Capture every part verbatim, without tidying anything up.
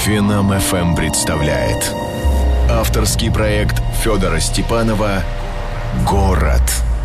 Финам эф эм представляет авторский проект Федора Степанова «Город».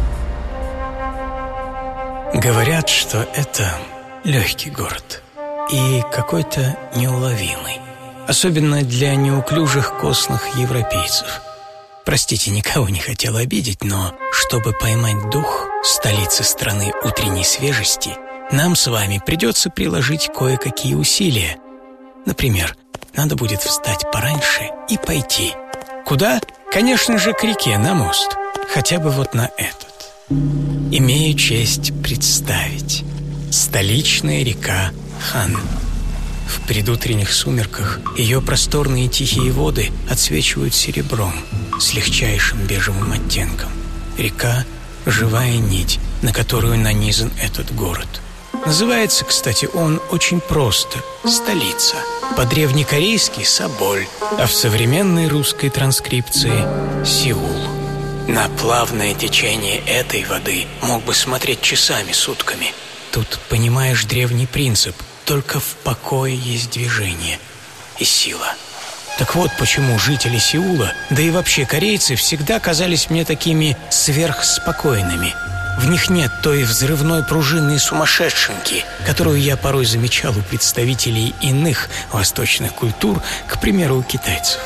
Говорят, что это легкий город и какой-то неуловимый, особенно для неуклюжих костных европейцев. Простите, никого не хотел обидеть, но чтобы поймать дух столицы страны утренней свежести, нам с вами придется приложить кое-какие усилия. Например, надо будет встать пораньше и пойти. Куда? Конечно же, к реке, на мост. Хотя бы вот на этот. Имею честь представить. Столичная река Хан. В предутренних сумерках ее просторные тихие воды отсвечивают серебром с легчайшим бежевым оттенком. Река — живая нить, на которую нанизан этот город. Называется, кстати, он очень просто — столица. По-древнекорейски — Соболь, а в современной русской транскрипции — Сеул. На плавное течение этой воды мог бы смотреть часами, сутками. Тут понимаешь древний принцип — только в покое есть движение и сила. Так вот почему жители Сеула, да и вообще корейцы, всегда казались мне такими сверхспокойными. В них нет той взрывной пружинной сумасшедшенки, которую я порой замечал у представителей иных восточных культур, к примеру, у китайцев.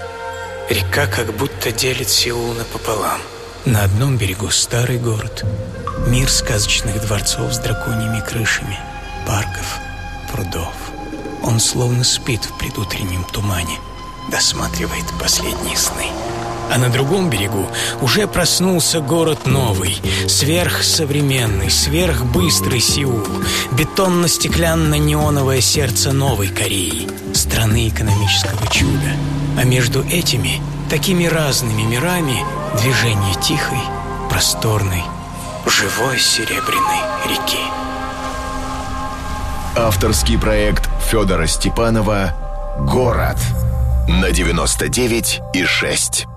Река как будто делит Сеул напополам. На одном берегу старый город, мир сказочных дворцов с драконьими крышами, парков, прудов. Он словно спит в предутреннем тумане, досматривает последние сны. А на другом берегу уже проснулся город новый, сверхсовременный, сверхбыстрый Сеул, бетонно-стеклянно-неоновое сердце новой Кореи, страны экономического чуда. А между этими, такими разными мирами, движение тихой, просторной, живой серебряной реки. Авторский проект Федора Степанова «Город» на девяносто девять и шесть.